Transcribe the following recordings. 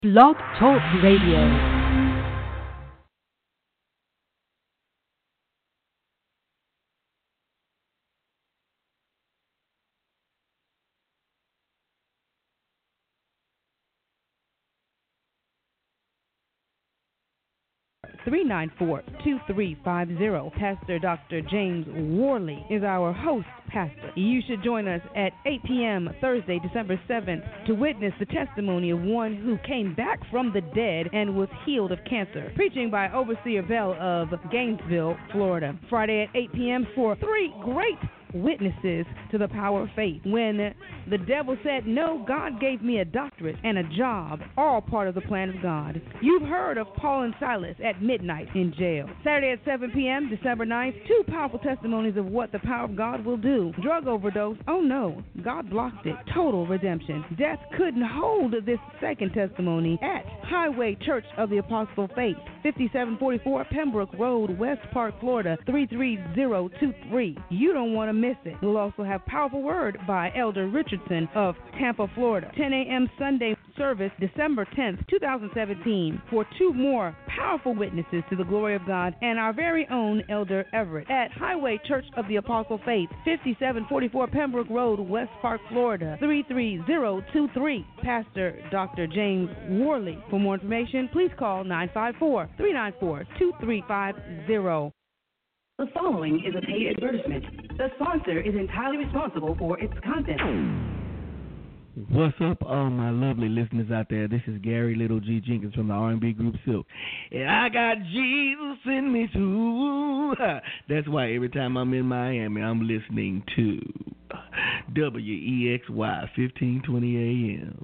Blog Talk Radio. 394-2350. Pastor Dr. James Worley is our host pastor. You should join us at 8 p.m. Thursday, December 7th to witness the testimony of one who came back from the dead and was healed of cancer. Preaching by Overseer Bell of Gainesville, Florida. Friday at 8 p.m. for three great witnesses to the power of faith. When the devil said no, God gave me a doctorate and a job, all part of the plan of God. You've heard of Paul and Silas at midnight in jail. Saturday at 7 p.m., December 9th, two powerful testimonies of what the power of God will do. Drug overdose, oh no, God blocked it. Total redemption. Death couldn't hold this second testimony at Highway Church of the Apostle Faith, 5744 Pembroke Road, West Park, Florida, 33023. You don't want to miss it. We'll also have powerful word by Elder Richardson of Tampa, Florida. 10 a.m. Sunday service, December 10th, 2017, for two more powerful witnesses to the glory of God and our very own Elder Everett at Highway Church of the Apostle Faith, 5744 Pembroke Road, West Park, Florida, 33023. Pastor Dr. James Worley. For more information, please call 954-394-2350. The following is a paid advertisement. The sponsor is entirely responsible for its content. What's up, all my lovely listeners out there? This is Gary Little G. Jenkins from the R&B group Silk. And I got Jesus in me too. That's why every time I'm in Miami, I'm listening to WEXY 1520 AM.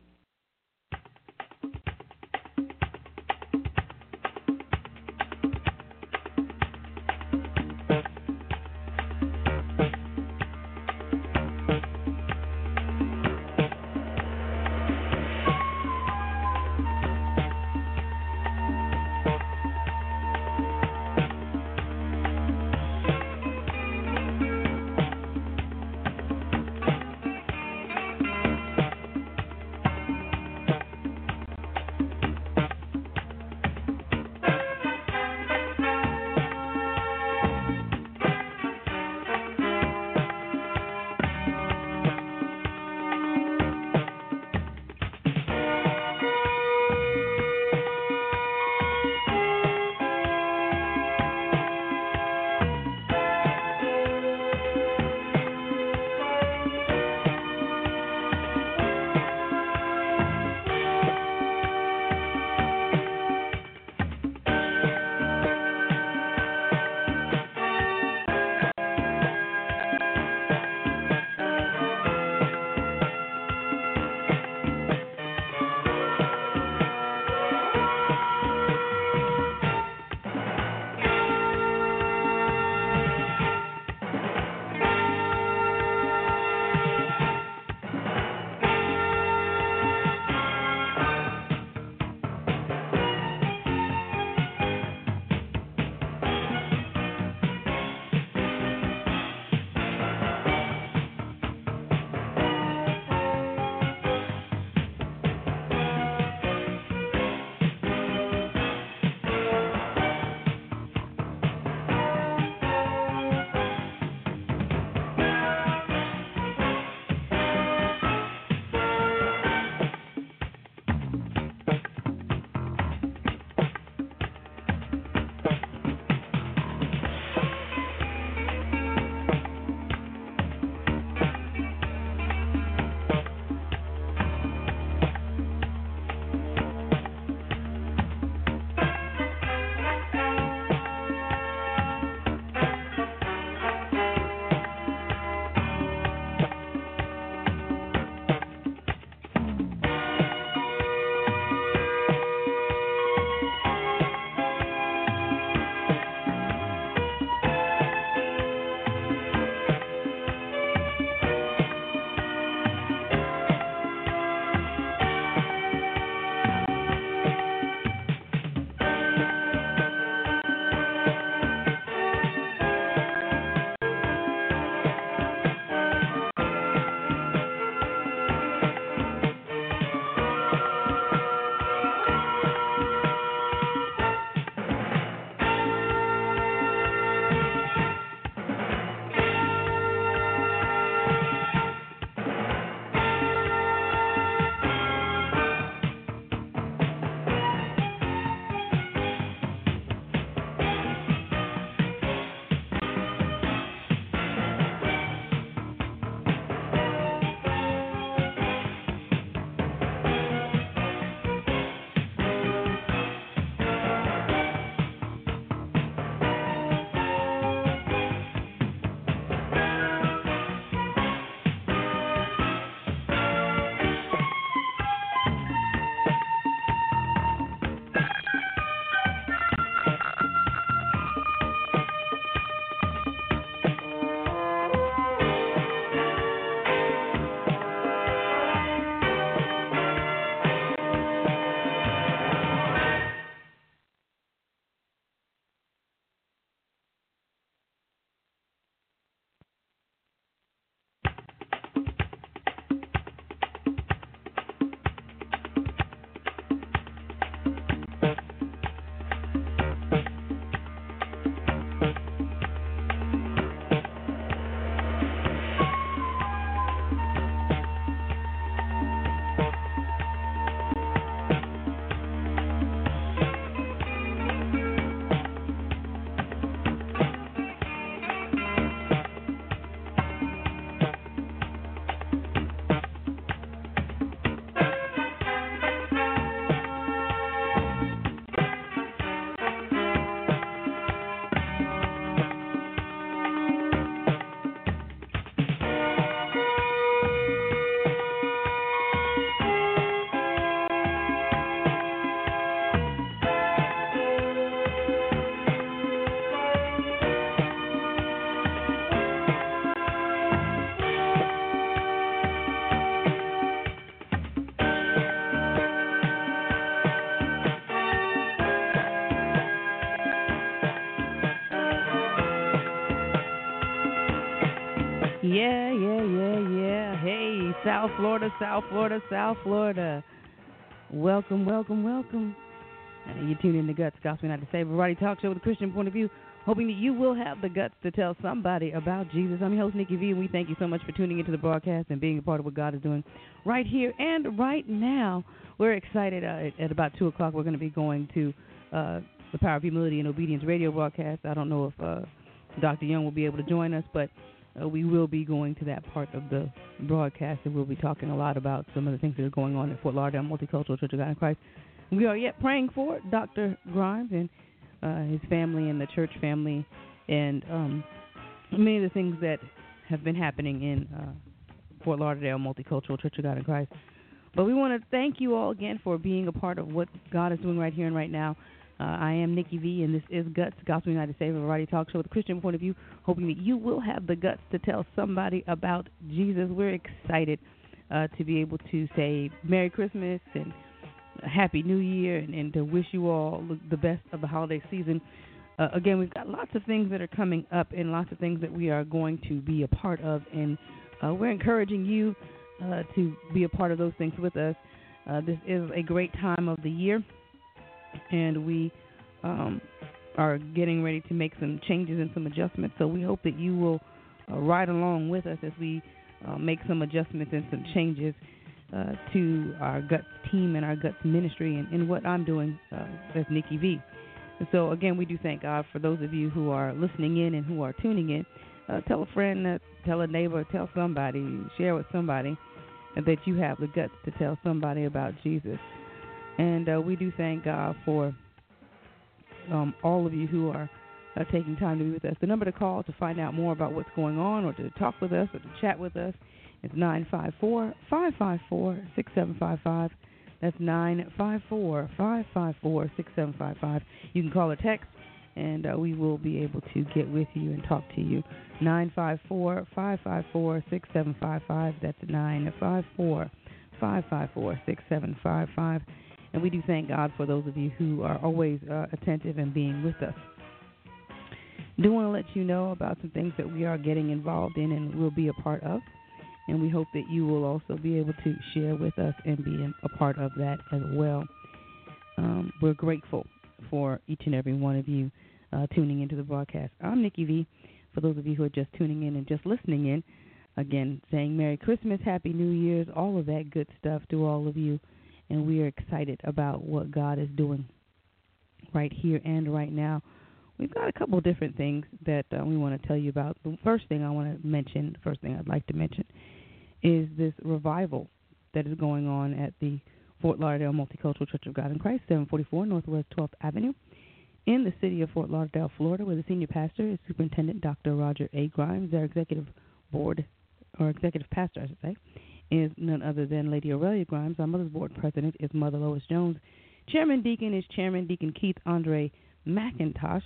Yeah, yeah, yeah, yeah. Hey, South Florida, South Florida, South Florida. Welcome, welcome, welcome. You tune in to Guts, Gospel United Saved Variety Talk Show with a Christian point of view, hoping that you will have the guts to tell somebody about Jesus. I'm your host, Nikki V, and we thank you so much for tuning into the broadcast and being a part of what God is doing right here and right now. We're excited. At about 2 o'clock, we're going to be going to the Power of Humility and Obedience radio broadcast. I don't know if Dr. Young will be able to join us, but we will be going to that part of the broadcast, and we'll be talking a lot about some of the things that are going on at Fort Lauderdale Multicultural Church of God in Christ. We are yet praying for Dr. Grimes and his family and the church family and many of the things that have been happening in Fort Lauderdale Multicultural Church of God in Christ. But we want to thank you all again for being a part of what God is doing right here and right now. I am Nikki V, and this is Guts, Gospel United Saved Variety Talk Show with a Christian point of view, hoping that you will have the guts to tell somebody about Jesus. We're excited to be able to say Merry Christmas and Happy New Year, and to wish you all the best of the holiday season. Again, we've got lots of things that are coming up and lots of things that we are going to be a part of, and we're encouraging you to be a part of those things with us. This is a great time of the year, and we are getting ready to make some changes and some adjustments, so we hope that you will ride along with us as we make some adjustments and some changes to our Guts team and our Guts ministry and what I'm doing as Nikki V. And so, again, we do thank God for those of you who are listening in and who are tuning in. Tell a friend, tell a neighbor, tell somebody, share with somebody that you have the guts to tell somebody about Jesus. And we do thank God for all of you who are taking time to be with us. The number to call to find out more about what's going on or to talk with us or to chat with us is 954-554-6755. That's 954-554-6755. You can call or text, and we will be able to get with you and talk to you. 954-554-6755. That's 954-554-6755. And we do thank God for those of you who are always attentive and being with us. Do want to let you know about some things that we are getting involved in and will be a part of. And we hope that you will also be able to share with us and be a part of that as well. We're grateful for each and every one of you tuning into the broadcast. I'm Nikki V. For those of you who are just tuning in and just listening in, again, saying Merry Christmas, Happy New Year's, all of that good stuff to all of you. And we are excited about what God is doing right here and right now. We've got a couple of different things that we want to tell you about. The first thing I'd like to mention is this revival that is going on at the Fort Lauderdale Multicultural Church of God in Christ, 744 Northwest 12th Avenue, in the city of Fort Lauderdale, Florida, where the senior pastor is Superintendent Dr. Roger A. Grimes. Our executive pastor, is none other than Lady Aurelia Grimes. Our Mother's Board president is Mother Lois Jones. Chairman Deacon is Chairman Deacon Keith Andre McIntosh.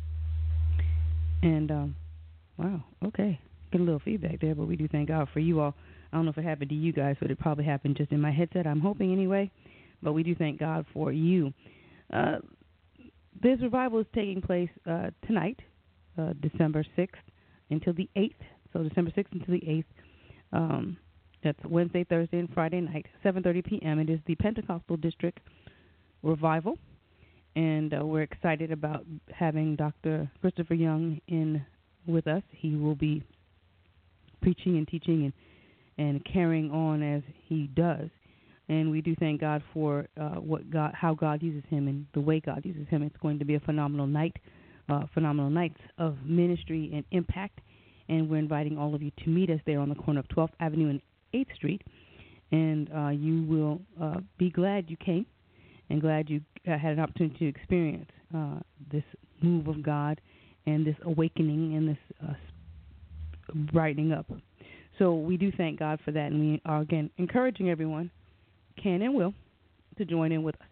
And, wow, okay, get a little feedback there, but we do thank God for you all. I don't know if it happened to you guys, but it probably happened just in my headset. I'm hoping anyway, but we do thank God for you. This revival is taking place tonight, December 6th until the 8th. So December 6th until the 8th. That's Wednesday, Thursday, and Friday night, 7:30 p.m. It is the Pentecostal District Revival, and we're excited about having Dr. Christopher Young in with us. He will be preaching and teaching and carrying on as he does. And we do thank God for how God uses him and the way God uses him. It's going to be a phenomenal nights of ministry and impact. And we're inviting all of you to meet us there on the corner of 12th Avenue and 8th Street. And you will be glad you came and glad you had an opportunity to experience this move of God and this awakening and this brightening up. So we do thank God for that, and we are, again, encouraging everyone, can and will, to join in with us.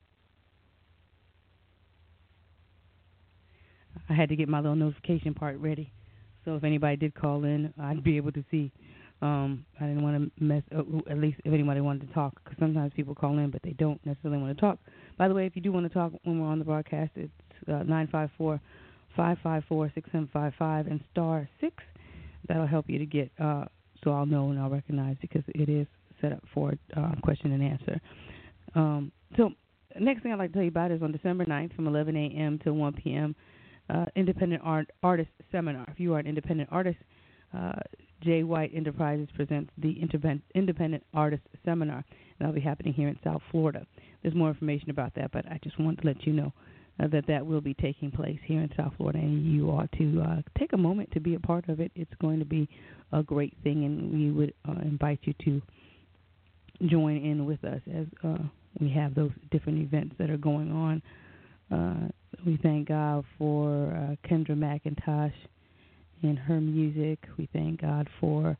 I had to get my little notification part ready, so if anybody did call in, I'd be able to see. I didn't want to mess up, at least if anybody wanted to talk, because sometimes people call in, but they don't necessarily want to talk. By the way, if you do want to talk when we're on the broadcast, it's 954-554-6755 and *6 that'll help you to get, so I'll know and I'll recognize, because it is set up for question and answer. So next thing I'd like to tell you about is on December 9th from 11 a.m. to 1 p.m., Independent Artist Seminar. If you are an independent artist, J. White Enterprises presents the Independent Artist Seminar. That'll be happening here in South Florida. There's more information about that, but I just want to let you know that will be taking place here in South Florida, and you ought to take a moment to be a part of it. It's going to be a great thing, and we would invite you to join in with us as we have those different events that are going on. We thank God for Kendra McIntosh and her music. We thank God for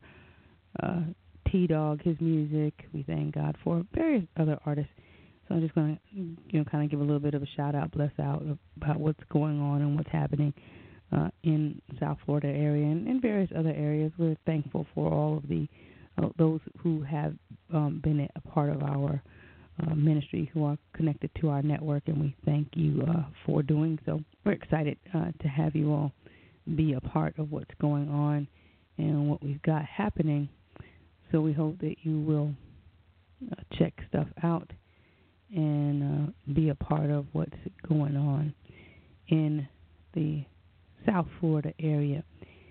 T-Dog, his music. We thank God for various other artists. So I'm just going to, kind of give a little bit of a shout out, bless out about what's going on and what's happening in South Florida area and in various other areas. We're thankful for all of the those who have been a part of our ministry, who are connected to our network, and we thank you for doing so. We're excited to have you all be a part of what's going on and what we've got happening. So we hope that you will check stuff out and be a part of what's going on in the South Florida area.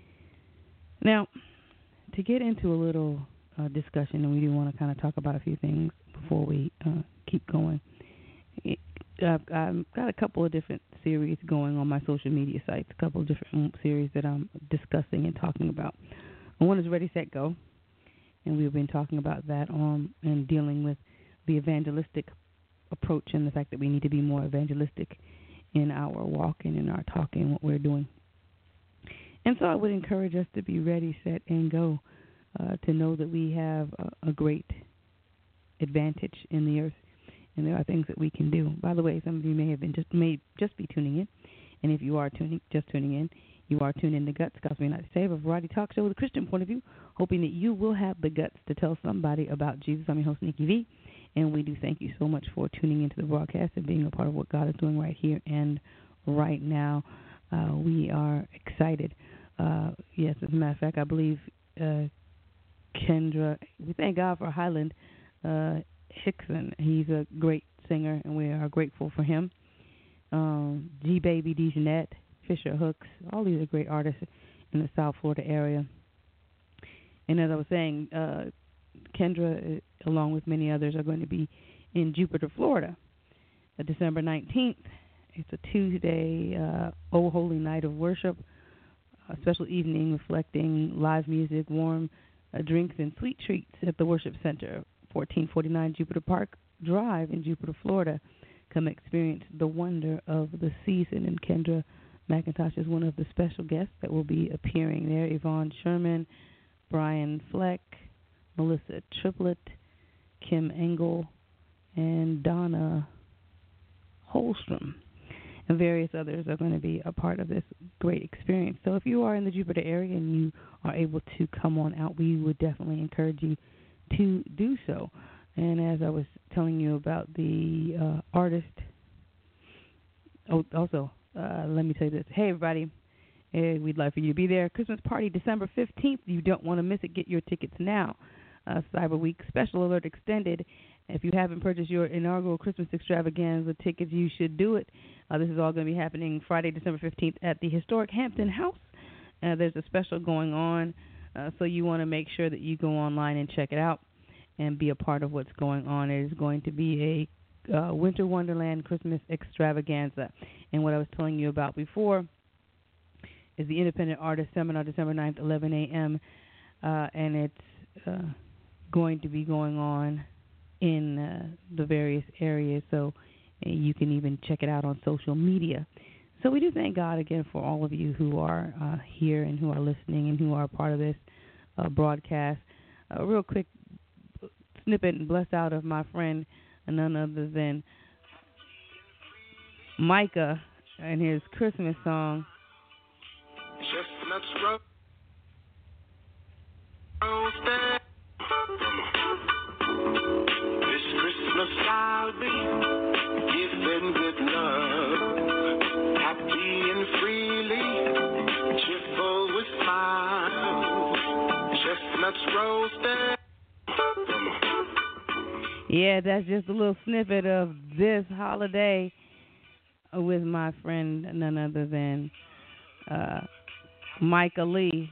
Now, to get into a little discussion, and we do want to kind of talk about a few things before we keep going. I've got a couple of different series going on my social media sites, a couple of different series that I'm discussing and talking about. One is Ready, Set, Go, and we've been talking about that and dealing with the evangelistic approach and the fact that we need to be more evangelistic in our walking and our talking, what we're doing. And so I would encourage us to be ready, set, and go, to know that we have a great advantage in the earth, and there are things that we can do. By the way, some of you may just be tuning in, and if you are tuning in, you are tuned in to Guts, Gospel United Save, a variety talk show with a Christian point of view, hoping that you will have the guts to tell somebody about Jesus. I'm your host, Nikki V, and we do thank you so much for tuning into the broadcast and being a part of what God is doing right here and right now. We are excited. Yes, as a matter of fact, I believe Kendra, we thank God for Highland Hickson. He's a great singer, and we are grateful for him. G Baby, DeJeanette, Fisher Hooks, all these are great artists in the South Florida area. And as I was saying, Kendra, along with many others, are going to be in Jupiter, Florida, December 19th. It's a Tuesday, Oh Holy Night of Worship, a special evening reflecting live music, warm drinks, and sweet treats at the Worship Center, 1449 Jupiter Park Drive in Jupiter, Florida. Come experience the wonder of the season. And Kendra McIntosh is one of the special guests that will be appearing there. Yvonne Sherman, Brian Fleck, Melissa Triplett, Kim Engel, and Donna Holstrom, and various others are going to be a part of this great experience. So if you are in the Jupiter area and you are able to come on out, we would definitely encourage you to do so. And as I was telling you about the artist, also, let me tell you this. Hey, everybody, we'd love for you to be there. Christmas party, December 15th. You don't want to miss it. Get your tickets now. Cyber Week special alert extended. If you haven't purchased your inaugural Christmas extravaganza tickets, you should do it. This is all going to be happening Friday, December 15th at the historic Hampton House. There's a special going on, so you want to make sure that you go online and check it out and be a part of what's going on. It is going to be a Winter Wonderland Christmas extravaganza. And what I was telling you about before is the Independent Artist Seminar, December 9th, 11 a.m., and it's going to be going on in the various areas, so you can even check it out on social media. So we do thank God again for all of you who are here and who are listening and who are part of this broadcast. A real quick snippet and bless out of my friend, none other than Micah and his Christmas song. Chestnuts roasted. This Christmas I'll be giving good love, happy and freely, cheerful with smiles. Yeah, that's just a little snippet of this holiday with my friend, none other than Micah Lee.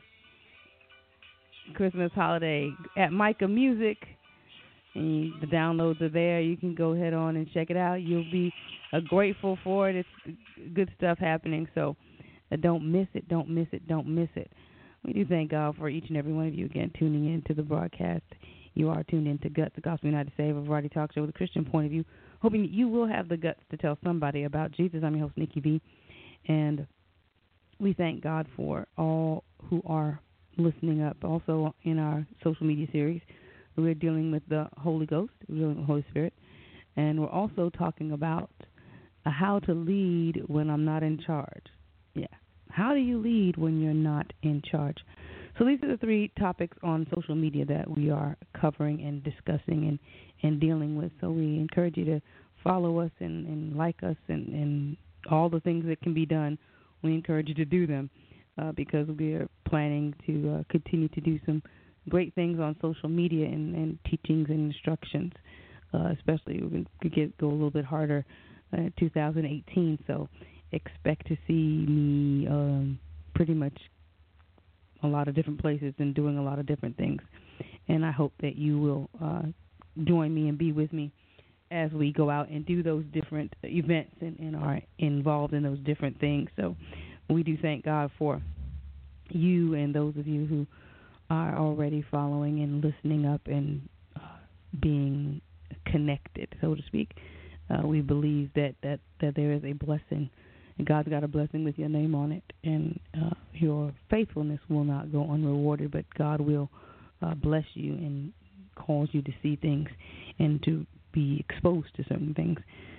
Christmas holiday at Micah Music. And the downloads are there. You can go head on and check it out. You'll be grateful for it. It's good stuff happening. So don't miss it. Don't miss it. Don't miss it. We do thank God for each and every one of you again tuning in to the broadcast. You are tuned in to Guts, the Gospel United Save, a variety talk show with a Christian point of view, hoping that you will have the guts to tell somebody about Jesus. I'm your host, Nikki V, and we thank God for all who are listening up. Also in our social media series, we're dealing with the Holy Ghost, we're dealing with the Holy Spirit, and we're also talking about how to lead when I'm not in charge. Yeah. How do you lead when you're not in charge? So these are the three topics on social media that we are covering and discussing and dealing with. So we encourage you to follow us and like us and all the things that can be done. We encourage you to do them because we are planning to continue to do some great things on social media and teachings and instructions. Especially we're going to go a little bit harder in 2018. So expect to see me pretty much a lot of different places and doing a lot of different things. And I hope that you will join me and be with me as we go out and do those different events and are involved in those different things. So we do thank God for you and those of you who are already following and listening up and being connected, so to speak. We believe that there is a blessing. And God's got a blessing with your name on it, and your faithfulness will not go unrewarded, but God will bless you and cause you to see things and to be exposed to certain things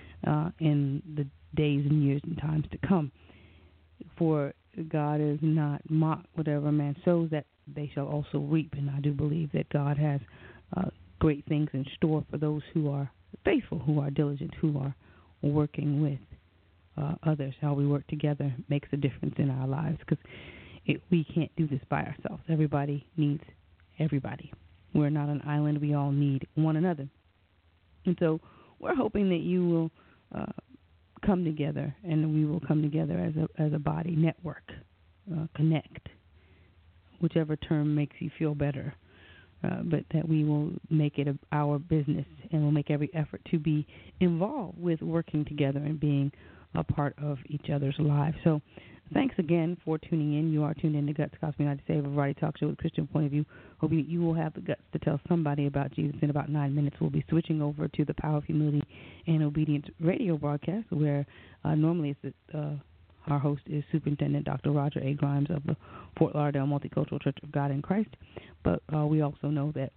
in the days and years and times to come. For God is not mocked. Whatever a man sows, that they shall also reap. And I do believe that God has great things in store for those who are faithful, who are diligent, who are working with others. How we work together makes a difference in our lives because we can't do this by ourselves. Everybody needs everybody. We're not an island. We all need one another. And so we're hoping that you will come together, and we will come together as a body, network, connect, whichever term makes you feel better, but that we will make it our business and we'll make every effort to be involved with working together and being a part of each other's lives. So thanks again for tuning in. You are tuned in to Guts, Gospel United Save, a variety talk show with a Christian point of view. Hoping that you will have the guts to tell somebody about Jesus. In about 9 minutes, we'll be switching over to the Power of Humility and Obedience radio broadcast, where normally our host is Superintendent Dr. Roger A. Grimes of the Fort Lauderdale Multicultural Church of God in Christ. But we also know that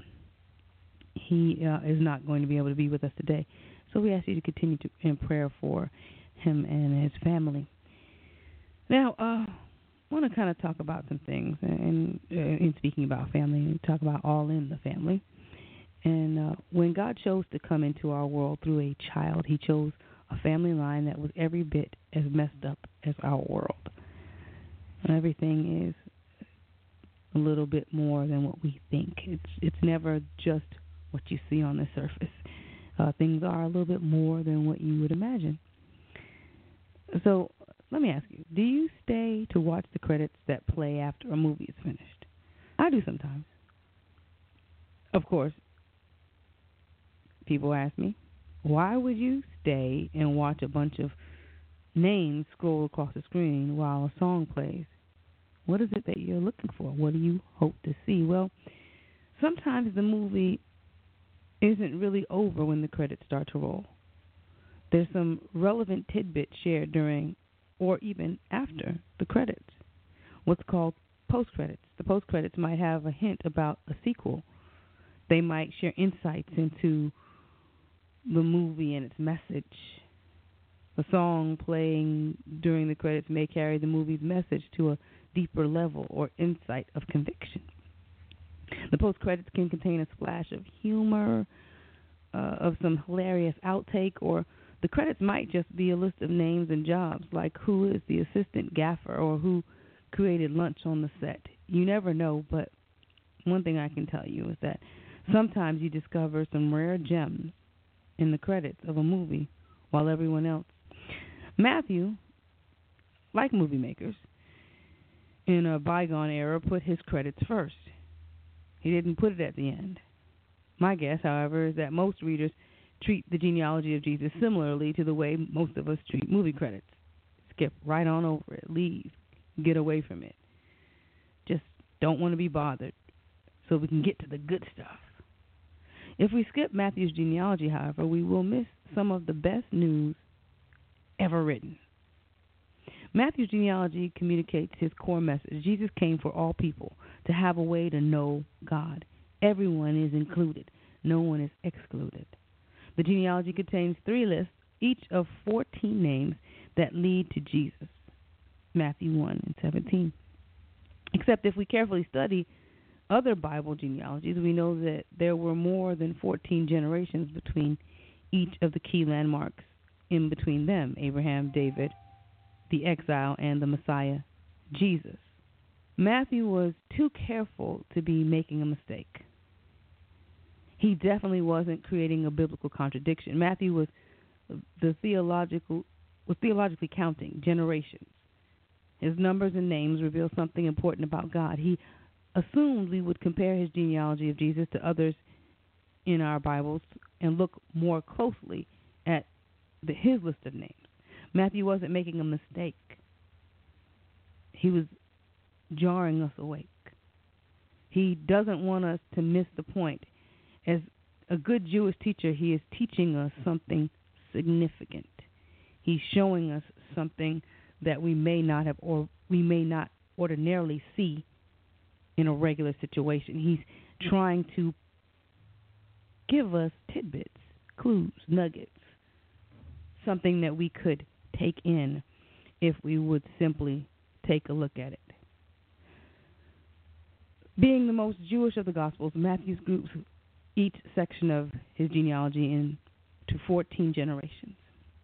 he is not going to be able to be with us today. So we ask you to continue in prayer for him and his family. Now, I want to kind of talk about some things, and in speaking about family, we talk about all in the family. And when God chose to come into our world through a child, he chose a family line that was every bit as messed up as our world. And everything is a little bit more than what we think. It's never just what you see on the surface. Things are a little bit more than what you would imagine. So let me ask you, do you stay to watch the credits that play after a movie is finished? I do sometimes. Of course, people ask me, why would you stay and watch a bunch of names scroll across the screen while a song plays? What is it that you're looking for? What do you hope to see? Well, sometimes the movie isn't really over when the credits start to roll. There's some relevant tidbits shared during or even after the credits, what's called post-credits. The post-credits might have a hint about a sequel. They might share insights into the movie and its message. The song playing during the credits may carry the movie's message to a deeper level or insight of conviction. The post-credits can contain a splash of humor, of some hilarious outtake, or the credits might just be a list of names and jobs, like who is the assistant gaffer or who created lunch on the set. You never know, but one thing I can tell you is that sometimes you discover some rare gems in the credits of a movie while everyone else. Matthew, like movie makers, in a bygone era, put his credits first. He didn't put it at the end. My guess, however, is that most readers treat the genealogy of Jesus similarly to the way most of us treat movie credits. Skip right on over it, leave, get away from it. Just don't want to be bothered so we can get to the good stuff. If we skip Matthew's genealogy, however, we will miss some of the best news ever written. Matthew's genealogy communicates his core message. Jesus came for all people to have a way to know God. Everyone is included. No one is excluded. The genealogy contains 3 lists, each of 14 names that lead to Jesus. Matthew 1 and 17. Except if we carefully study other Bible genealogies, we know that there were more than 14 generations between each of the key landmarks in between them: Abraham, David, the exile, and the Messiah, Jesus. Matthew was too careful to be making a mistake. He definitely wasn't creating a biblical contradiction. Matthew was theologically counting generations. His numbers and names reveal something important about God. He assumed we would compare his genealogy of Jesus to others in our Bibles and look more closely at his list of names. Matthew wasn't making a mistake. He was jarring us awake. He doesn't want us to miss the point. As a good Jewish teacher, he is teaching us something significant. He's showing us something that we may not have, or we may not ordinarily see in a regular situation. He's trying to give us tidbits, clues, nuggets, something that we could take in if we would simply take a look at it. Being the most Jewish of the Gospels, Matthew groups each section of his genealogy into 14 generations.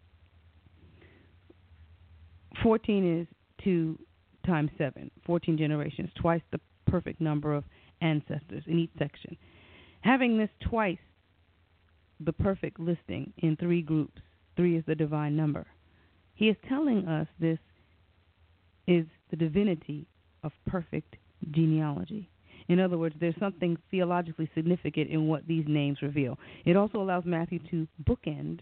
14 is 2 times 7, 14 generations, twice the perfect number of ancestors in each section. Having this twice the perfect listing in 3 groups, 3 is the divine number. He is telling us this is the divinity of perfect genealogy. In other words, there's something theologically significant in what these names reveal. It also allows Matthew to bookend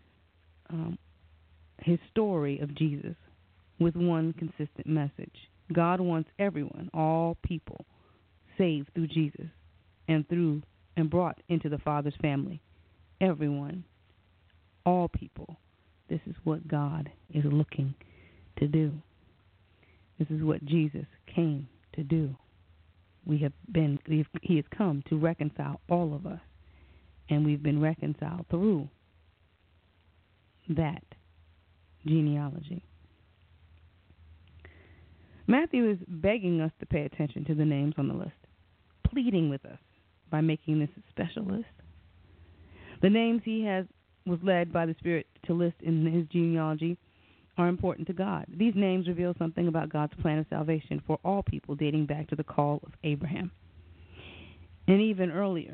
his story of Jesus with one consistent message. God wants everyone, all people, saved through Jesus and brought into the Father's family. Everyone, all people. This is what God is looking to do. This is what Jesus came to do. He has come to reconcile all of us, and we've been reconciled through that genealogy. Matthew is begging us to pay attention to the names on the list, pleading with us by making this a special list. The names he was led by the Spirit to list in his genealogy are important to God. These names reveal something about God's plan of salvation for all people, dating back to the call of Abraham. And even earlier,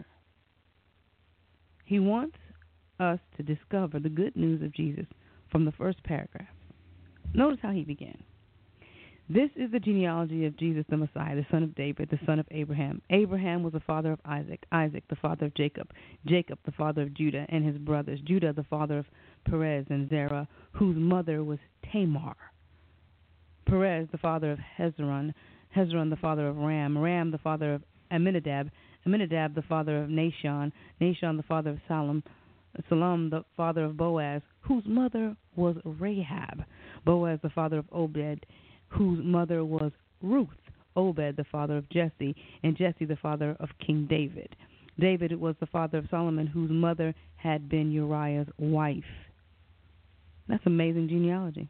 he wants us to discover the good news of Jesus from the first paragraph. Notice how he began. This is the genealogy of Jesus the Messiah, the son of David, the son of Abraham. Abraham was the father of Isaac, Isaac the father of Jacob, Jacob the father of Judah and his brothers, Judah the father of Perez and Zerah, whose mother was Tamar. Perez the father of Hezron, Hezron the father of Ram, Ram the father of Amminadab, Amminadab the father of Nahshon, Nahshon the father of Salom, Salom the father of Boaz, whose mother was Rahab, Boaz the father of Obed, whose mother was Ruth, Obed the father of Jesse, and Jesse the father of King David. David was the father of Solomon, whose mother had been Uriah's wife. That's amazing genealogy.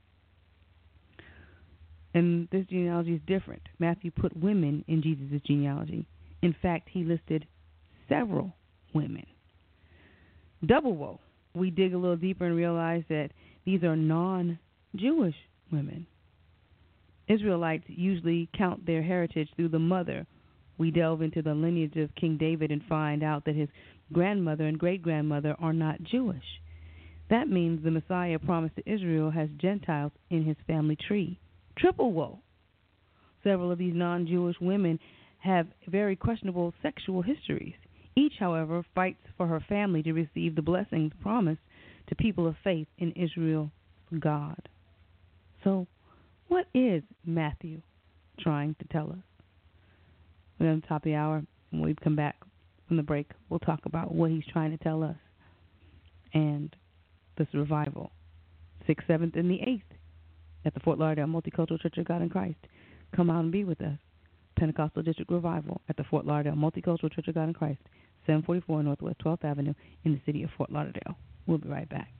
And this genealogy is different. Matthew put women in Jesus' genealogy. In fact, he listed several women. Double woe. We dig a little deeper and realize that these are non-Jewish women. Israelites usually count their heritage through the mother. We delve into the lineage of King David and find out that his grandmother and great-grandmother are not Jewish. That means the Messiah promised to Israel has Gentiles in his family tree. Triple woe. Several of these non-Jewish women have very questionable sexual histories. Each, however, fights for her family to receive the blessings promised to people of faith in Israel's God. So, what is Matthew trying to tell us? We're on the top of the hour. When we come back from the break, we'll talk about what he's trying to tell us and this revival, 6th, 7th, and the 8th at the Fort Lauderdale Multicultural Church of God in Christ. Come out and be with us. Pentecostal District Revival at the Fort Lauderdale Multicultural Church of God in Christ, 744 Northwest 12th Avenue in the city of Fort Lauderdale. We'll be right back.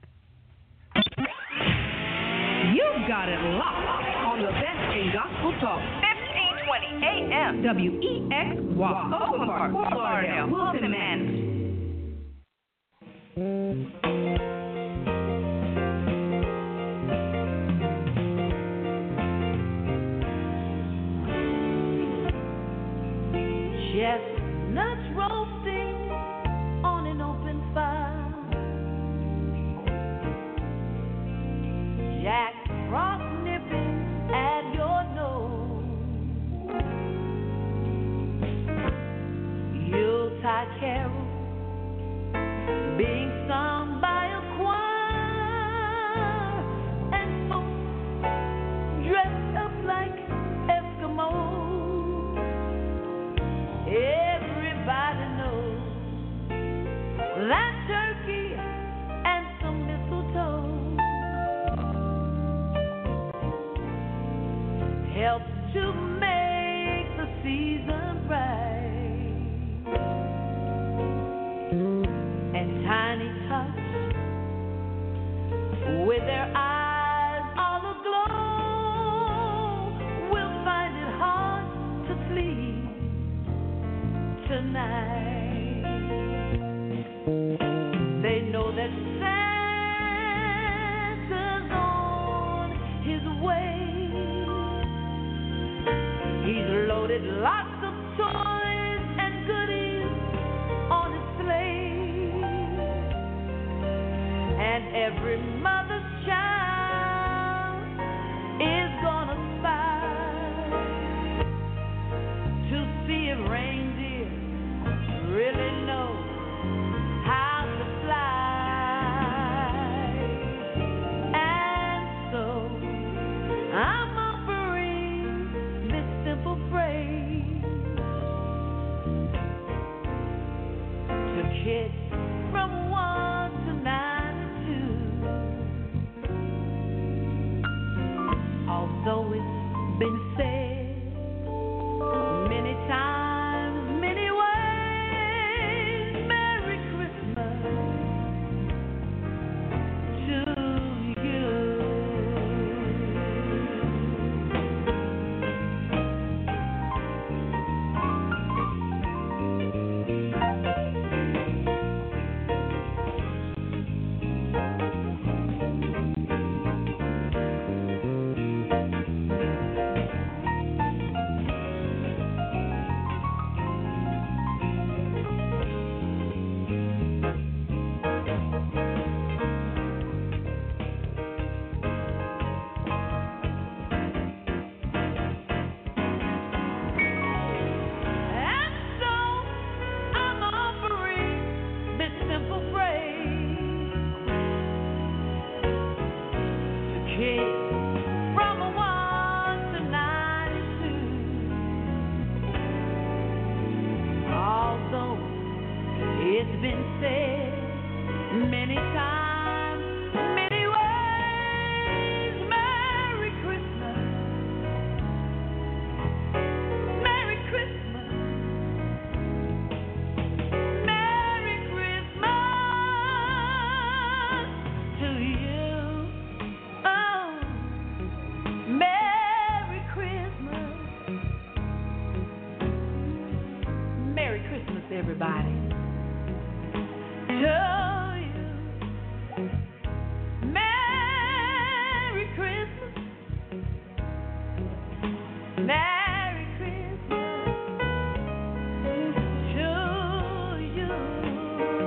You've got it locked on the best in gospel talk. 1520 AM WEXY. Oakland Park, Fort Lauderdale, Wilson, Mass. Chestnuts roasting on an open fire. Jack Frost nipping at your nose. Yuletide carols being sung by a choir, and folks dressed up like Eskimos. Everybody knows that turkey and some mistletoe helps to make the season bright. And tiny tots with their eyes all aglow will find it hard to sleep tonight. They know that Santa's on his way. He's loaded lots of toys and goodies on his sleigh, and every mother's child is gonna spy to see if reindeer really know how to fly. And so I'm offering this simple praise to kids from 1 to 92. Although it's been said many times, many ways, Merry Christmas to you. It's been said many times, many ways. Merry Christmas, Merry Christmas, Merry Christmas to you. Oh, Merry Christmas, Merry Christmas, everybody. To you. Merry Christmas. Merry Christmas to you.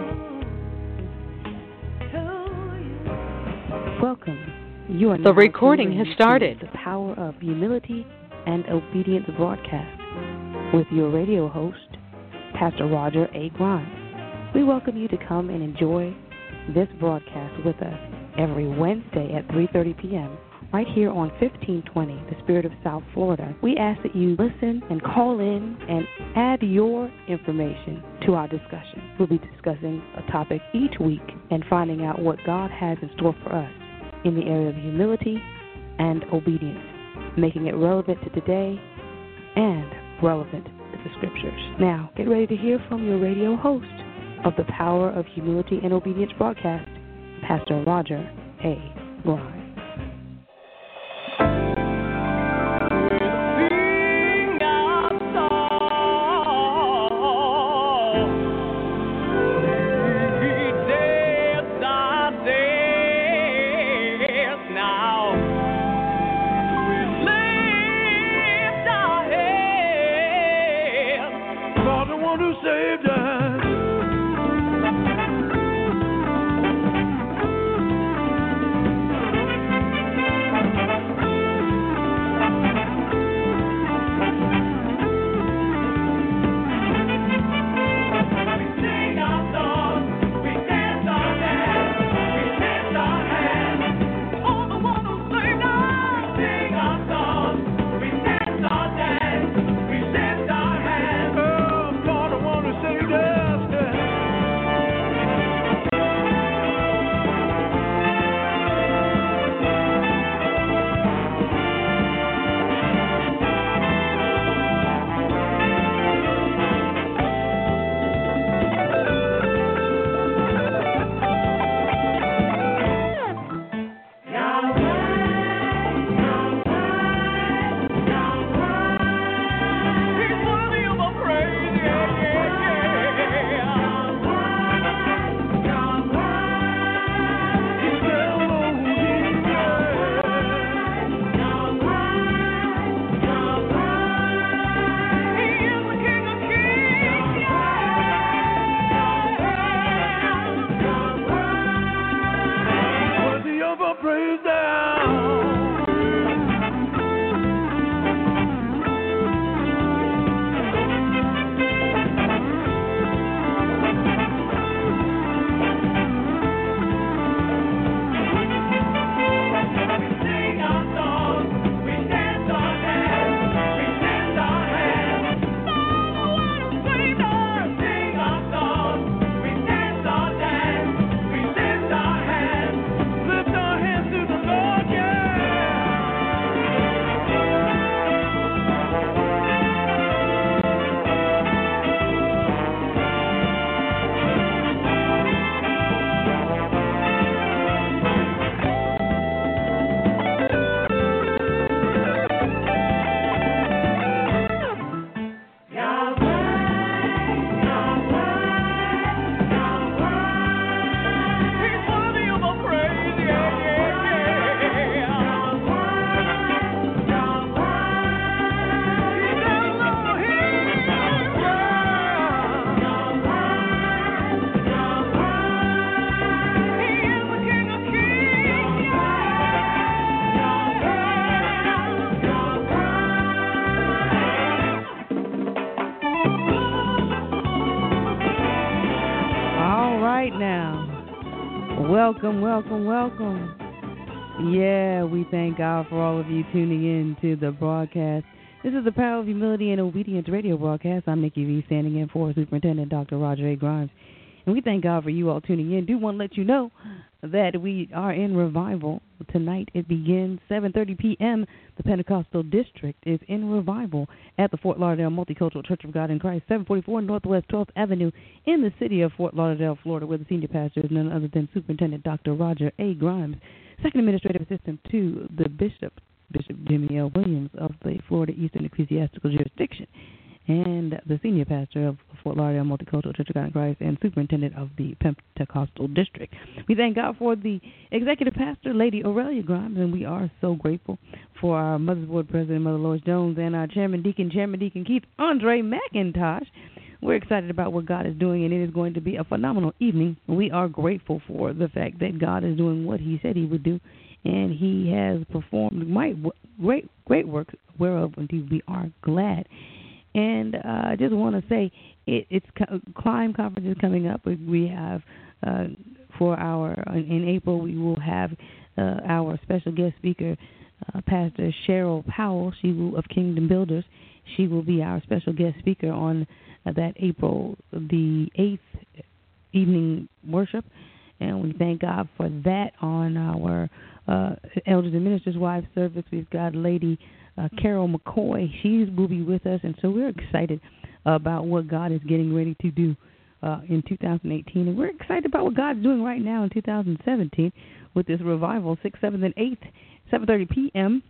You are The now recording tuned has in started. to The Power of Humility and Obedience broadcast with your radio host, Pastor Roger A. Grimes. We welcome you to come and enjoy this broadcast with us every Wednesday at 3:30 p.m. right here on 1520, The Spirit of South Florida. We ask that you listen and call in and add your information to our discussion. We'll be discussing a topic each week and finding out what God has in store for us in the area of humility and obedience, making it relevant to today and relevant to the Scriptures. Now, get ready to hear from your radio host of the Power of Humility and Obedience broadcast, Pastor Roger A. Grimes. Welcome. Yeah, we thank God for all of you tuning in to the broadcast. This is the Power of Humility and Obedience radio broadcast. I'm Nikki V, standing in for Superintendent Dr. Roger A. Grimes. And we thank God for you all tuning in. Do want to let you know that we are in revival. Tonight it begins 7:30 p.m. The Pentecostal District is in revival at the Fort Lauderdale Multicultural Church of God in Christ, 744 Northwest 12th Avenue in the city of Fort Lauderdale, Florida, where the senior pastor is none other than Superintendent Dr. Roger A. Grimes, second administrative assistant to the Bishop Jimmy L. Williams of the Florida Eastern Ecclesiastical Jurisdiction, and the senior pastor of Fort Lauderdale Multicultural Church of God in Christ and superintendent of the Pentecostal District. We thank God for the executive pastor, Lady Aurelia Grimes, and we are so grateful for our Mother's Board President, Mother Lois Jones, and our Chairman Deacon Keith Andre McIntosh. We're excited about what God is doing, and it is going to be a phenomenal evening. We are grateful for the fact that God is doing what He said He would do, and He has performed great works, whereof indeed we are glad. And I just want to say, it's Climb Conference is coming up. We have in April we will have our special guest speaker, Pastor Cheryl Powell. Of Kingdom Builders. She will be our special guest speaker on that April the 8th evening worship, and we thank God for that. On our Elders and Ministers' Wives service, we've got Lady Carol McCoy. She will be with us, and so we're excited about what God is getting ready to do in 2018, and we're excited about what God's doing right now in 2017 with this revival, 6th, 7th, and 8th, 7:30 p.m.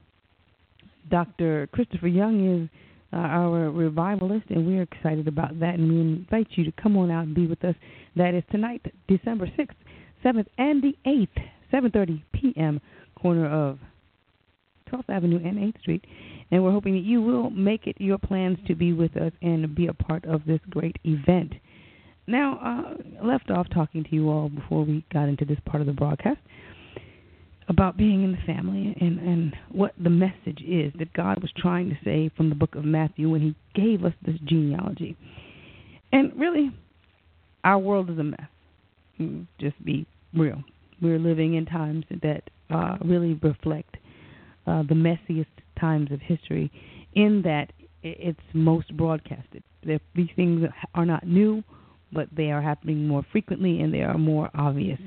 Dr. Christopher Young is our revivalist, and we're excited about that, and we invite you to come on out and be with us. That is tonight, December 6th, 7th, and the 8th, 7:30 p.m., corner of 12th Avenue and 8th Street, and we're hoping that you will make it your plans to be with us and be a part of this great event. Now, left off talking to you all before we got into this part of the broadcast about being in the family and what the message is that God was trying to say from the book of Matthew when He gave us this genealogy. And really, our world is a mess. Just be real. We're living in times that really reflect the messiest times of history, in that it's most broadcasted. These things are not new, but they are happening more frequently and they are more obvious.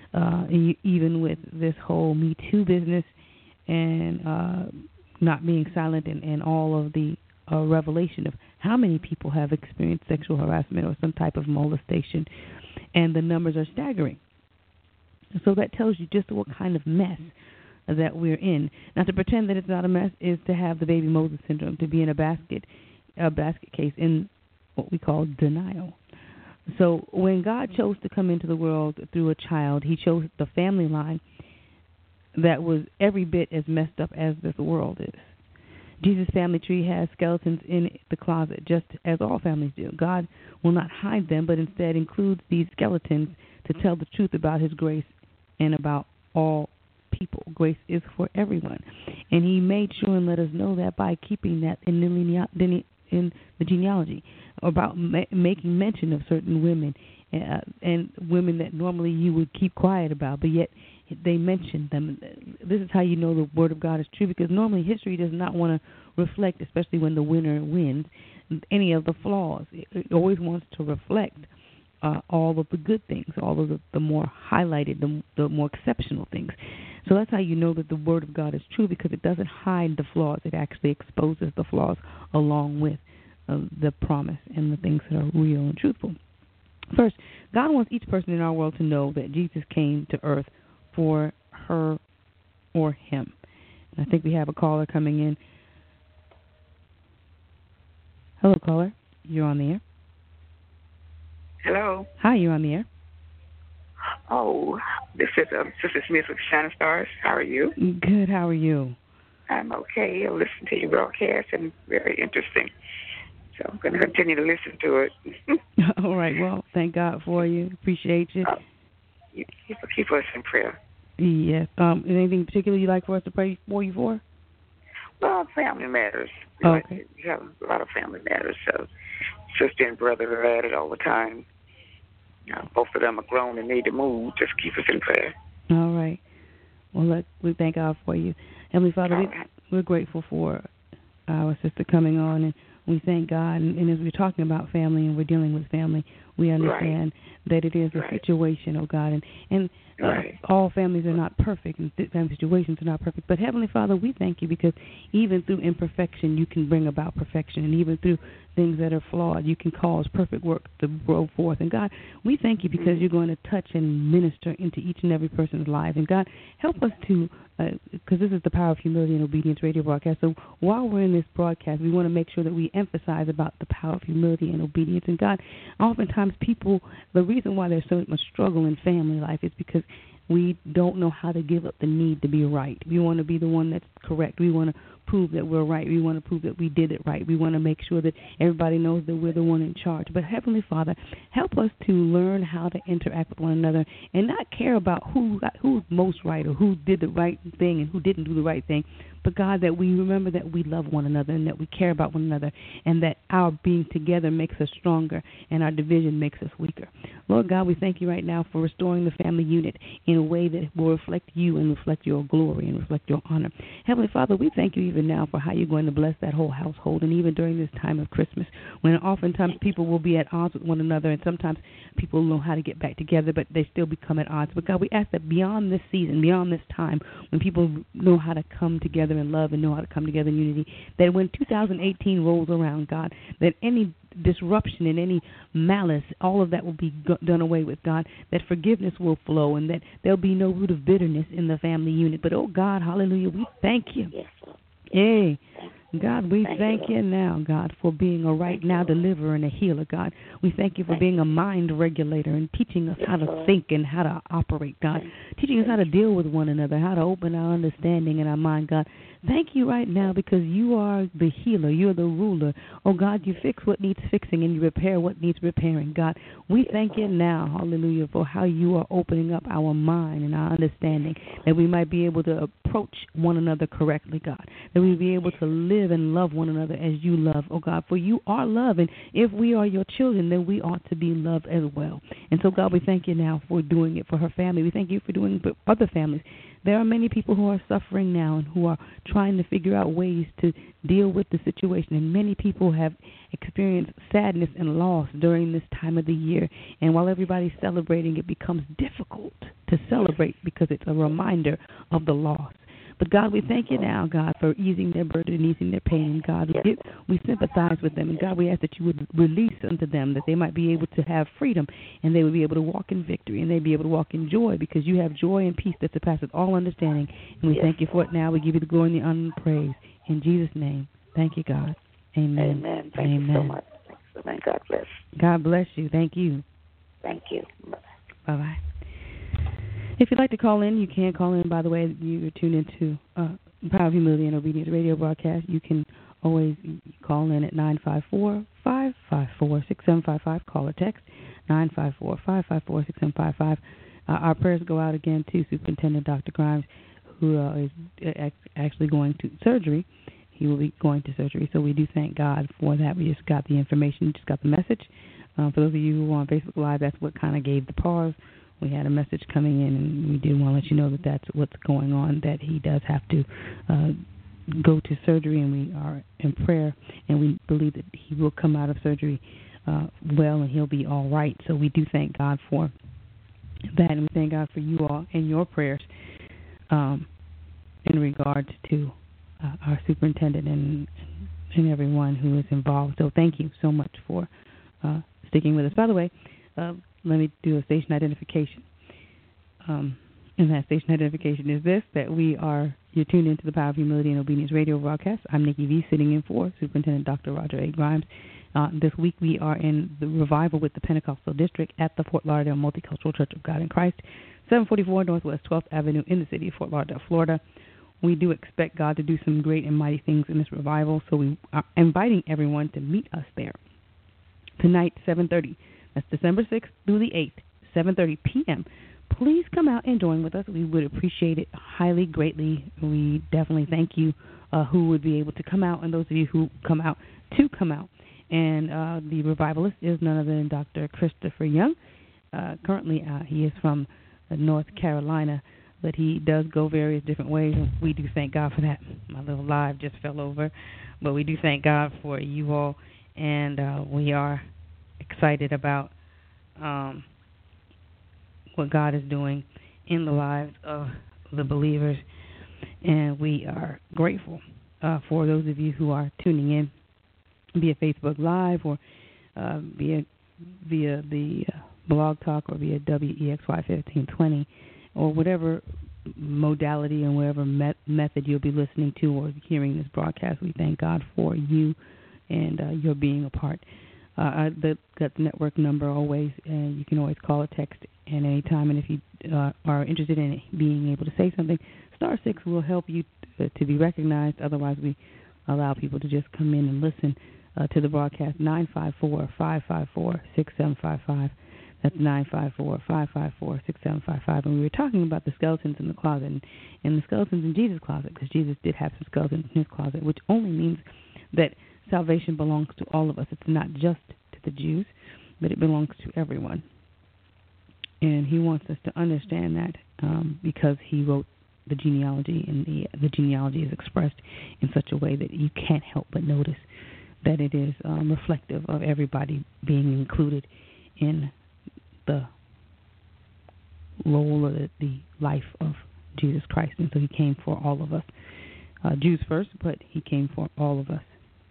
Even with this whole Me Too business and not being silent and all of the revelation of how many people have experienced sexual harassment or some type of molestation, and the numbers are staggering. So that tells you just what kind of mess that we're in. Now, to pretend that it's not a mess is to have the baby Moses syndrome, to be in a basket case in what we call denial. So when God chose to come into the world through a child, He chose the family line that was every bit as messed up as this world is. Jesus' family tree has skeletons in the closet, just as all families do. God will not hide them, but instead includes these skeletons to tell the truth about His grace and about all people. Grace is for everyone. And He made sure and let us know that by keeping that in the genealogy, about making mention of certain women and women that normally you would keep quiet about, but yet they mentioned them. This is how you know the Word of God is true, because normally history does not want to reflect, especially when the winner wins, any of the flaws. It always wants to reflect all of the good things, all of the more highlighted, the more exceptional things. So that's how you know that the Word of God is true, because it doesn't hide the flaws. It actually exposes the flaws along with the promise and the things that are real and truthful. First, God wants each person in our world to know that Jesus came to earth for her or him. And I think we have a caller coming in. Hello, caller. You're on the air. Hello. Hi, you're on the air. Oh, this is Sister Smith with Shining Stars. How are you? Good. How are you? I'm okay. I listened to your broadcast, and very interesting. So I'm going to continue to listen to it. All right. Well, thank God for you. Appreciate you. Keep us in prayer. Yes. Anything particular you'd like for us to pray for you for? Well, family matters. Okay. You have a lot of family matters. So sister and brother are at it all the time. Both of them are grown and need to move. Just keep us in prayer. All right. Well, we thank God for you. Heavenly Father, we're grateful for our sister coming on, and we thank God. And as we're talking about family and we're dealing with family, we understand that it is a situation, oh God, and all families are not perfect, and family situations are not perfect. But Heavenly Father, we thank you, because even through imperfection, you can bring about perfection, and even through things that are flawed, you can cause perfect work to grow forth. And God, we thank you because you're going to touch and minister into each and every person's life. And God, help us to, because this is the Power of Humility and Obedience radio broadcast. So while we're in this broadcast, we want to make sure that we emphasize about the power of humility and obedience. And God, oftentimes people, the reason why there's so much struggle in family life is because we don't know how to give up the need to be right. We want to be the one that's correct. We want to prove that we're right. We want to prove that we did it right. We want to make sure that everybody knows that we're the one in charge. But Heavenly Father, help us to learn how to interact with one another and not care about who's most right or who did the right thing and who didn't do the right thing. But God, that we remember that we love one another and that we care about one another and that our being together makes us stronger and our division makes us weaker. Lord God, we thank you right now for restoring the family unit in a way that will reflect you and reflect your glory and reflect your honor. Heavenly Father, we thank you even now for how you're going to bless that whole household, and even during this time of Christmas when oftentimes people will be at odds with one another, and sometimes people know how to get back together, but they still become at odds. But God, we ask that beyond this season, beyond this time, when people know how to come together in love and know how to come together in unity, that when 2018 rolls around, God, that any disruption and any malice, all of that will be done away with, God, that forgiveness will flow and that there'll be no root of bitterness in the family unit. But, oh, God, hallelujah, we thank you. Yes, Lord. Hey, God, we thank you now, God, for being a right now deliverer and a healer, God. We thank you for being a mind regulator and teaching us how to think and how to operate, God. Teaching us how to deal with one another, how to open our understanding and our mind, God. Thank you right now because you are the healer. You're the ruler. Oh, God, you fix what needs fixing and you repair what needs repairing, God. We thank you now, hallelujah, for how you are opening up our mind and our understanding, that we might be able to approach one another correctly, God, that we be able to live and love one another as you love, oh God, for you are love, and if we are your children, then we ought to be loved as well. And so, God, we thank you now for doing it for her family. We thank you for doing it for other families. There are many people who are suffering now and who are trying to figure out ways to deal with the situation, and many people have experienced sadness and loss during this time of the year, and while everybody's celebrating, it becomes difficult to celebrate because it's a reminder of the loss. But, God, we thank you now, God, for easing their burden and easing their pain. And, God, we sympathize with them. And, God, we ask that you would release unto them, that they might be able to have freedom and they would be able to walk in victory and they'd be able to walk in joy, because you have joy and peace that surpasses all understanding. And we thank you for it now. We give you the glory and the honor and praise. In Jesus' name, thank you, God. Amen. Amen. Thank you so much. Thank God bless. God bless you. Thank you. Thank you. Bye-bye. If you'd like to call in, you can call in. By the way, you're tuned into Power of Humility and Obedience radio broadcast. You can always call in at 954-554-6755. Call or text 954-554-6755. Our prayers go out again to Superintendent Dr. Grimes, who is actually going to surgery. He will be going to surgery, so we do thank God for that. We just got the information, just got the message. For those of you who are on Facebook Live, that's what kind of gave the pause. We had a message coming in, and we did want to let you know that that's what's going on, that he does have to go to surgery, and we are in prayer, and we believe that he will come out of surgery well, and he'll be all right. So we do thank God for that, and we thank God for you all and your prayers in regards to our superintendent and everyone who is involved. So thank you so much for sticking with us. By the way, let me do a station identification. And that station identification is this, that you're tuned into the Power of Humility and Obedience radio broadcast. I'm Nikki V, sitting in for Superintendent Dr. Roger A. Grimes. This week we are in the revival with the Pentecostal District at the Fort Lauderdale Multicultural Church of God in Christ, 744 Northwest 12th Avenue in the city of Fort Lauderdale, Florida. We do expect God to do some great and mighty things in this revival, so we are inviting everyone to meet us there tonight, 7:30. That's December 6th through the 8th, 7:30 p.m. Please come out and join with us. We would appreciate it highly, greatly. We definitely thank you who would be able to come out, and those of you who come out to come out. And the revivalist is none other than Dr. Christopher Young. Currently, he is from North Carolina, but he does go various different ways, and we do thank God for that. My little live just fell over, but we do thank God for you all, and we are excited about what God is doing in the lives of the believers, and we are grateful for those of you who are tuning in via Facebook Live or via the Blog Talk or via WEXY 1520 or whatever modality and whatever method you'll be listening to or hearing this broadcast. We thank God for you and your being a part The Guts Network number always, and you can always call or text at any time. And if you are interested in being able to say something, *6 will help you to be recognized. Otherwise, we allow people to just come in and listen to the broadcast. 954-554-6755. That's 954-554-6755. And we were talking about the skeletons in the closet and the skeletons in Jesus' closet, because Jesus did have some skeletons in his closet, which only means that salvation belongs to all of us. It's not just to the Jews, but it belongs to everyone. And he wants us to understand that because he wrote the genealogy, and the genealogy is expressed in such a way that you can't help but notice that it is reflective of everybody being included in the role of the life of Jesus Christ. And so he came for all of us, Jews first, but he came for all of us.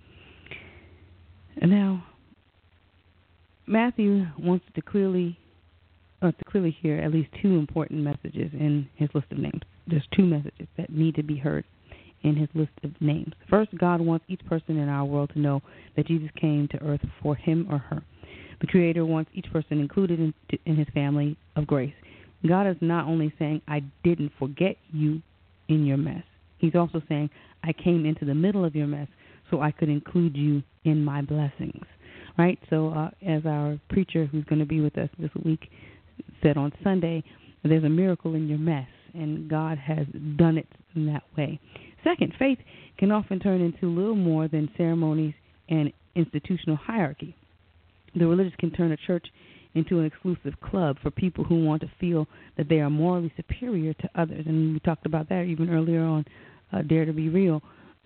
And now, Matthew wants to clearly hear at least two important messages in his list of names. There's two messages that need to be heard in his list of names. First, God wants each person in our world to know that Jesus came to earth for him or her. The Creator wants each person included in his family of grace. God is not only saying, I didn't forget you in your mess. He's also saying, I came into the middle of your mess so I could include you in my blessings. Right? So as our preacher who's going to be with us this week said on Sunday, there's a miracle in your mess, and God has done it in that way. Second, faith can often turn into little more than ceremonies and institutional hierarchy. The religious can turn a church into an exclusive club for people who want to feel that they are morally superior to others. And we talked about that even earlier on Dare to Be Real.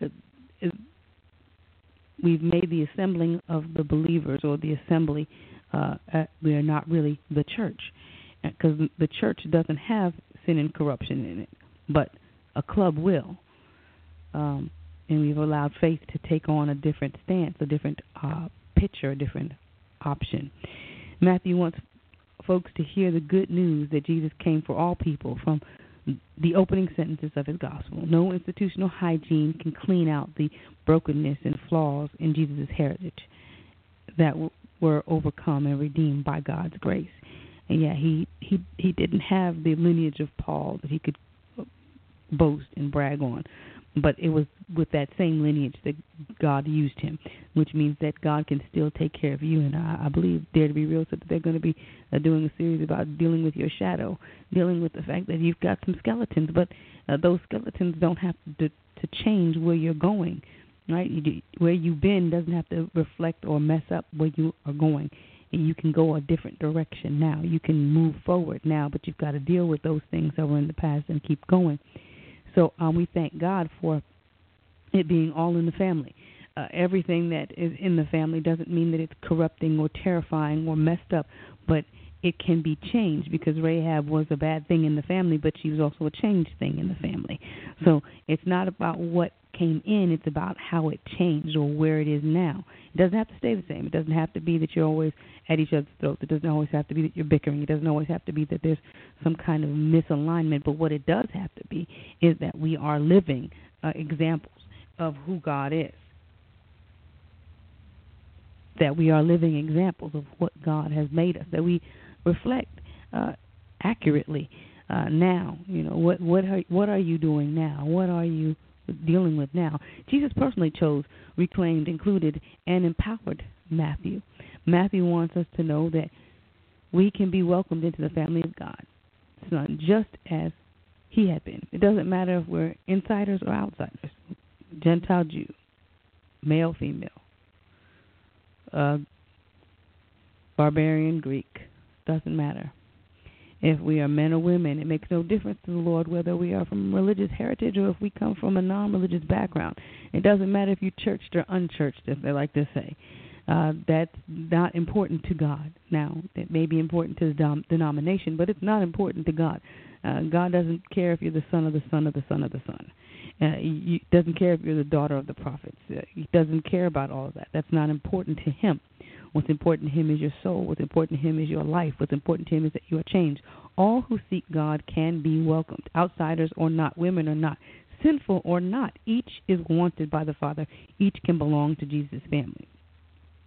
We've made the assembling of the believers, or the assembly, we are not really the church, because the church doesn't have sin and corruption in it, but a club will. And we've allowed faith to take on a different stance, a different picture, a different option. Matthew wants folks to hear the good news that Jesus came for all people from the opening sentences of his gospel. No institutional hygiene can clean out the brokenness and flaws in Jesus' heritage that were overcome and redeemed by God's grace. And yeah, he didn't have the lineage of Paul that he could boast and brag on, but it was with that same lineage that God used him, which means that God can still take care of you. And I believe Dare to Be Real said that they're going to be doing a series about dealing with your shadow, dealing with the fact that you've got some skeletons, but those skeletons don't have to change where you're going, right? Where you've been doesn't have to reflect or mess up where you are going. And you can go a different direction now. You can move forward now, but you've got to deal with those things that were in the past and keep going. So we thank God for it being all in the family. Everything that is in the family doesn't mean that it's corrupting or terrifying or messed up, but it can be changed, because Rahab was a bad thing in the family, but she was also a changed thing in the family. So it's not about what came in, it's about how it changed or where it is now. It doesn't have to stay the same. It doesn't have to be that you're always at each other's throats. It doesn't always have to be that you're bickering. It doesn't always have to be that there's some kind of misalignment. But what it does have to be is that we are living examples of who God is. That we are living examples of what God has made us. That we reflect accurately now. You know, what are you doing now? What are you dealing with now? Jesus personally chose, reclaimed, included, and empowered Matthew. Matthew wants us to know that we can be welcomed into the family of God. It's not just as he had been. It doesn't matter if we're insiders or outsiders, Gentile, Jew, male, female, barbarian, Greek, doesn't matter. If we are men or women, it makes no difference to the Lord whether we are from religious heritage or if we come from a non-religious background. It doesn't matter if you're churched or unchurched, as they like to say. That's not important to God. Now, it may be important to the denomination, but it's not important to God. God doesn't care if you're the son of the son of the son of the son. He doesn't care if you're the daughter of the prophets. He doesn't care about all of that. That's not important to him. What's important to him is your soul. What's important to him is your life. What's important to him is that you are changed. All who seek God can be welcomed, outsiders or not, women or not, sinful or not. Each is wanted by the Father. Each can belong to Jesus' family.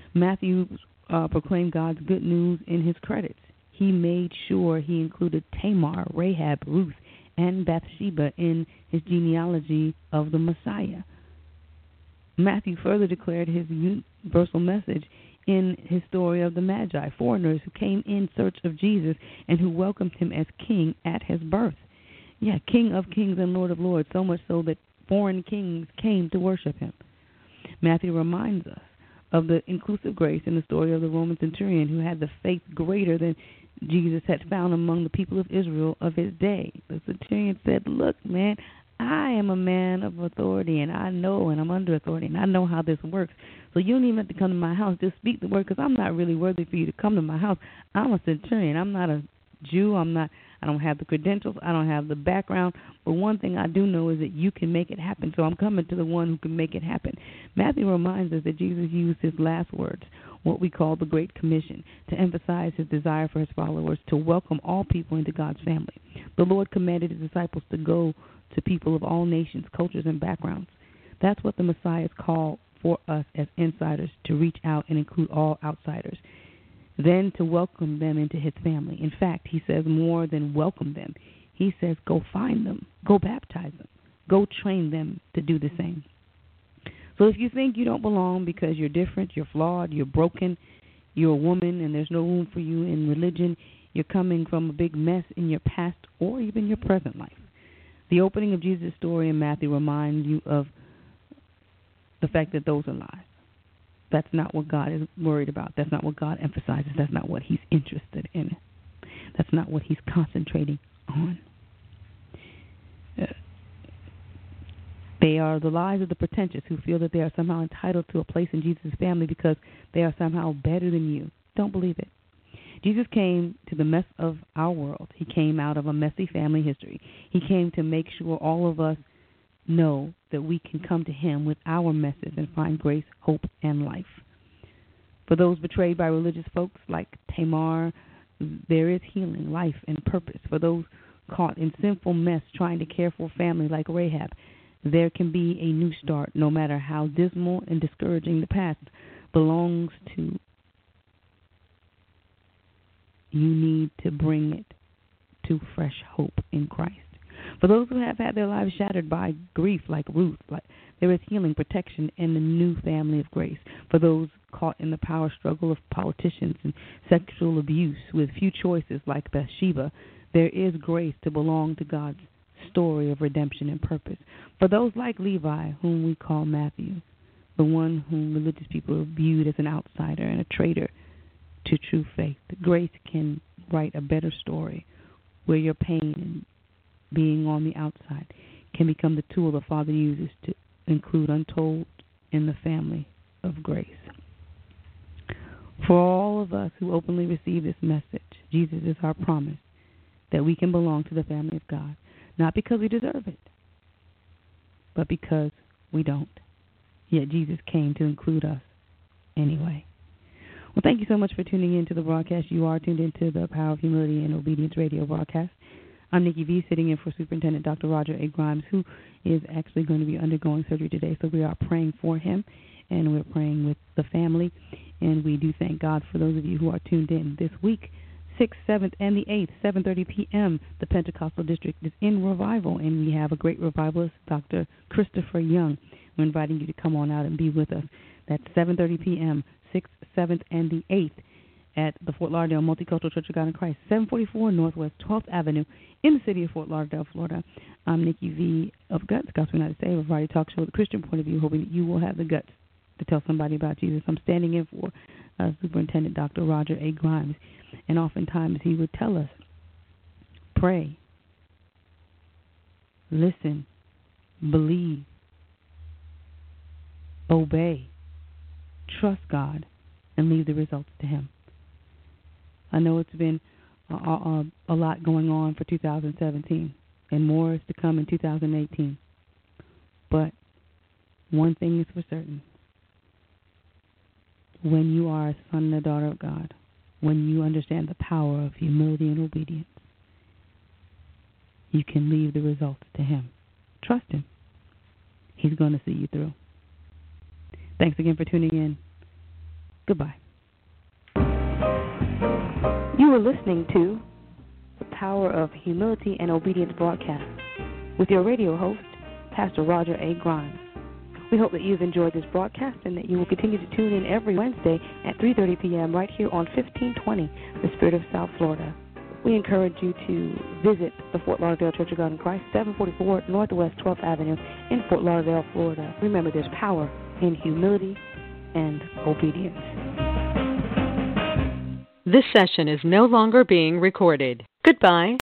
Matthew proclaimed God's good news in his credits. He made sure he included Tamar, Rahab, Ruth, and Bathsheba in his genealogy of the Messiah. Matthew further declared his universal message in his story of the Magi, foreigners who came in search of Jesus and who welcomed him as king at his birth. Yeah, King of kings and Lord of lords, so much so that foreign kings came to worship him. Matthew reminds us of the inclusive grace in the story of the Roman centurion who had the faith greater than Jesus had found among the people of Israel of his day. The centurion said, look, man, I am a man of authority, and I know, and I'm under authority, and I know how this works. So you don't even have to come to my house. Just speak the word, because I'm not really worthy for you to come to my house. I'm a centurion. I'm not a Jew. I don't have the credentials. I don't have the background. But one thing I do know is that you can make it happen. So I'm coming to the one who can make it happen. Matthew reminds us that Jesus used his last words, what we call the Great Commission, to emphasize his desire for his followers to welcome all people into God's family. The Lord commanded his disciples to go to people of all nations, cultures, and backgrounds. That's what the Messiah is called for us as insiders, to reach out and include all outsiders, then to welcome them into his family. In fact, he says more than welcome them. He says go find them, go baptize them, go train them to do the same. So if you think you don't belong because you're different, you're flawed, you're broken, you're a woman and there's no room for you in religion, you're coming from a big mess in your past or even your present life. The opening of Jesus' story in Matthew reminds you of the fact that those are lies. That's not what God is worried about. That's not what God emphasizes. That's not what he's interested in. That's not what he's concentrating on. They are the lies of the pretentious who feel that they are somehow entitled to a place in Jesus' family because they are somehow better than you. Don't believe it. Jesus came to the mess of our world. He came out of a messy family history. He came to make sure all of us know that we can come to him with our messes and find grace, hope, and life. For those betrayed by religious folks like Tamar, there is healing, life, and purpose. For those caught in sinful mess trying to care for family like Rahab, there can be a new start, no matter how dismal and discouraging the past belongs to. You need to bring it to fresh hope in Christ. For those who have had their lives shattered by grief like Ruth, there is healing, protection, and a new family of grace. For those caught in the power struggle of politicians and sexual abuse with few choices like Bathsheba, there is grace to belong to God's story of redemption and purpose. For those like Levi, whom we call Matthew, the one whom religious people viewed as an outsider and a traitor to true faith, grace can write a better story where your pain and being on the outside can become the tool the Father uses to include untold in the family of grace. For all of us who openly receive this message, Jesus is our promise that we can belong to the family of God, not because we deserve it, but because we don't. Yet Jesus came to include us anyway. Well, thank you so much for tuning in to the broadcast. You are tuned into the Power of Humility and Obedience radio broadcast. I'm Nikki V, sitting in for Superintendent Dr. Roger A. Grimes, who is actually going to be undergoing surgery today. So we are praying for him, and we're praying with the family. And we do thank God for those of you who are tuned in this week. 6th, 7th, and the 8th, 7:30 p.m., the Pentecostal District is in revival, and we have a great revivalist, Dr. Christopher Young. We're inviting you to come on out and be with us. That's 7:30 p.m., 6th, 7th, and the 8th at the Fort Lauderdale Multicultural Church of God in Christ, 744 Northwest 12th Avenue in the city of Fort Lauderdale, Florida. I'm Nikki V of Guts, Gospel United Saved, a variety talk show with a Christian point of view, hoping that you will have the guts to tell somebody about Jesus. I'm standing in for Superintendent Dr. Roger A. Grimes, and oftentimes he would tell us, pray, listen, believe, obey, trust God, and leave the results to him. I know it's been a lot going on for 2017, and more is to come in 2018. But one thing is for certain. When you are a son and a daughter of God, when you understand the power of humility and obedience, you can leave the results to him. Trust him. He's going to see you through. Thanks again for tuning in. Goodbye. You are listening to The Power of Humility and Obedience broadcast with your radio host, Pastor Roger A. Grimes. We hope that you've enjoyed this broadcast and that you will continue to tune in every Wednesday at 3:30 p.m. right here on 1520, The Spirit of South Florida. We encourage you to visit the Fort Lauderdale Church of God in Christ, 744 Northwest 12th Avenue in Fort Lauderdale, Florida. Remember, there's power in humility and obedience. This session is no longer being recorded. Goodbye.